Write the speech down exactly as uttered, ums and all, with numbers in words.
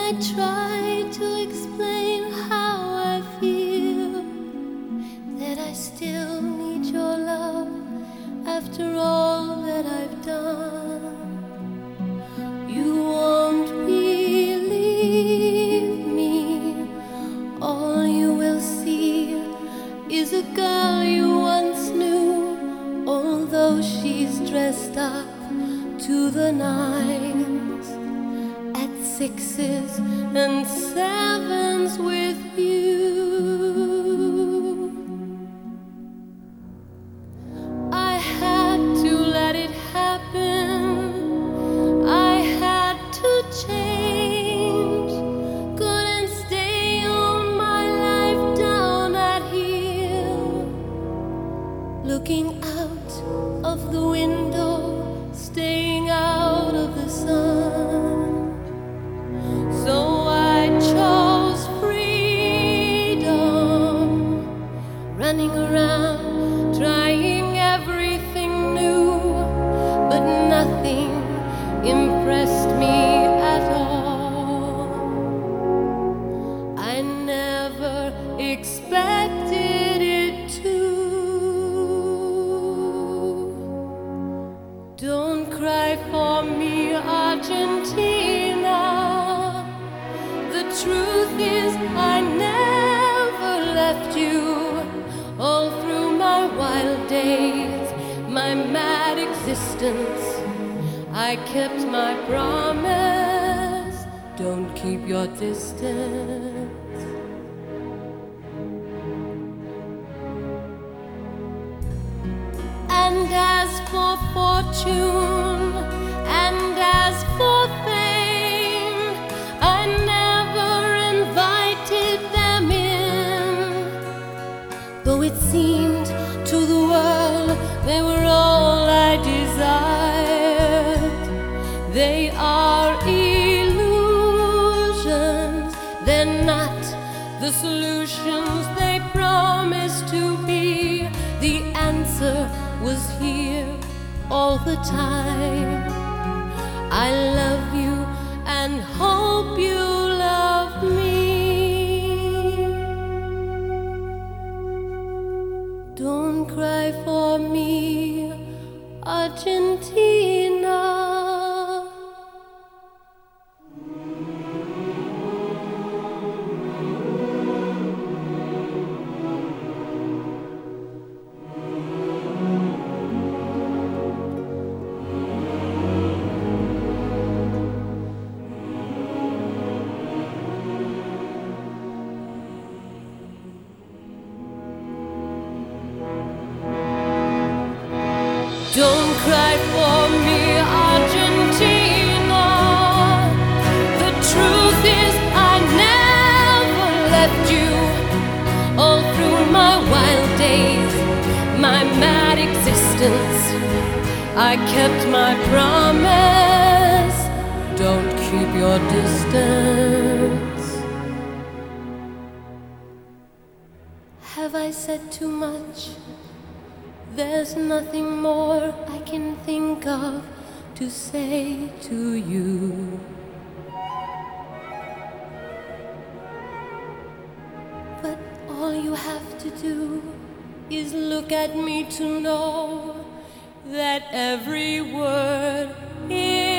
I try to explain how I feel, that I still need your love after all that I've done, you won't believe me. All you will see is a girl you once knew, although she's dressed up to the nines, at sixes and sevens with you. I had to let it happen, I had to change, couldn't stay on my life down at heel, looking out of the window, staying out of the sun. So I chose freedom, running around, trying everything new, but nothing impressed me at all. I never expected it to. Don't cry for me, Argentina. The truth is I never left you. All through my wild days, my mad existence, I kept my promise. Don't keep your distance. And as for fortune, and as for fame, I never invited them in, though it seemed to the world they were all I desired. They are illusions, they're not the solutions they promised to be. The answer was here all the time. I love you and hope you love me. Don't cry for me, Argentina. Don't cry for me, Argentina. The truth is I never left you. All through my wild days, my mad existence, I kept my promise. Don't keep your distance. Have I said too much? There's nothing more I can think of to say to you. But all you have to do is look at me to know that every word is